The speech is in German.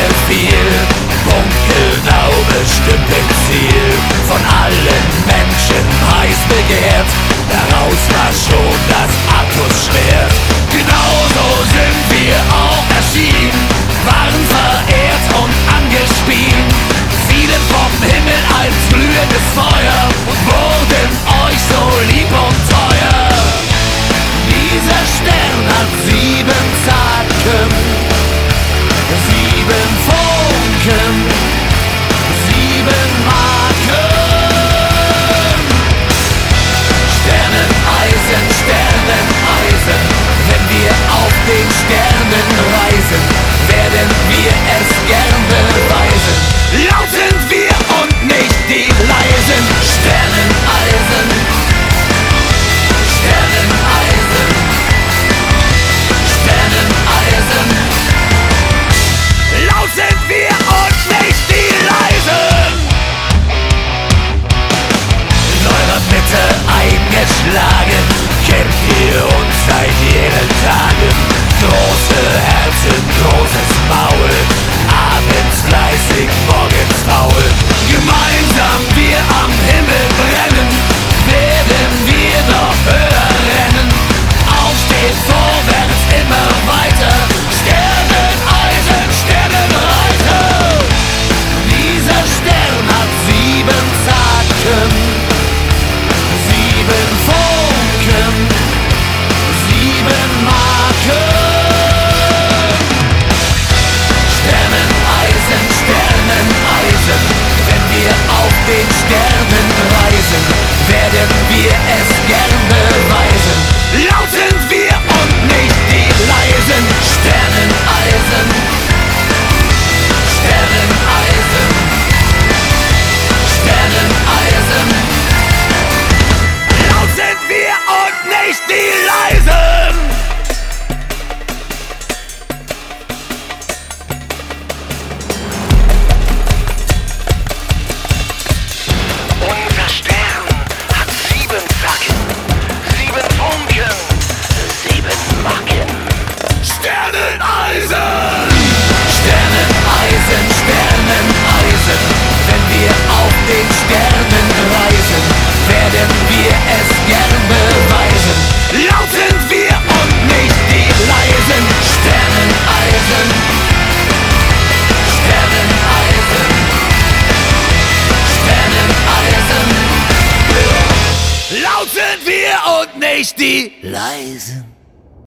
schnell viel, punktgenau bestimmten Ziel, von allen Menschen heiß begehrt, daraus war schon das Artusschwert. Genauso sind wir auch erschienen, waren verehrt und angespielt, fielen vom Himmel als glühendes Feuer und wurden euch so lieb und teuer. Dieser Stern hat 7 Zacken, 7 Funken, 7 Marken. Sterneneisen, Sterneneisen, wenn wir auf den Sternen reisen, werden wir es gern beweisen. Laut sind wir und nicht die Leisen. Sterneneisen, Sterneneisen, Sterneneisen. Laut sind wir und nicht die Leisen. In eurer Mitte eingeschlagen, kennt ihr uns seit jenen Tagen. Große Herzen, großes Maul, abends fleißig, morgens faul. Gemeinsam wir am Himmel brennen, werden wir noch höher rennen. Aufsteht vorwärts, immer weiter, Sterneneisen, Sternenreiter. Dieser Stern hat 7 Zacken, 7 Funken, 7 Marken. Sterneneisen, Sterneneisen, wenn wir auf den Sternen reisen, werden wir es gern beweisen. Laut sind wir und nicht die Leisen. Sterneneisen, Sterneneisen, Sterneneisen. Laut sind wir und nicht die Leisen. Unser Stern hat 7 Zacken, 7 Funken, 7 Macken. Sterneneisen! Sterneneisen, Sterneneisen, wenn wir auf den Sternen reisen, werden wir es gern beweisen. Laut sind wir und nicht die Leisen. Sterneneisen, Sterneneisen, Sterneneisen. Laut sind wir und nicht die Leisen.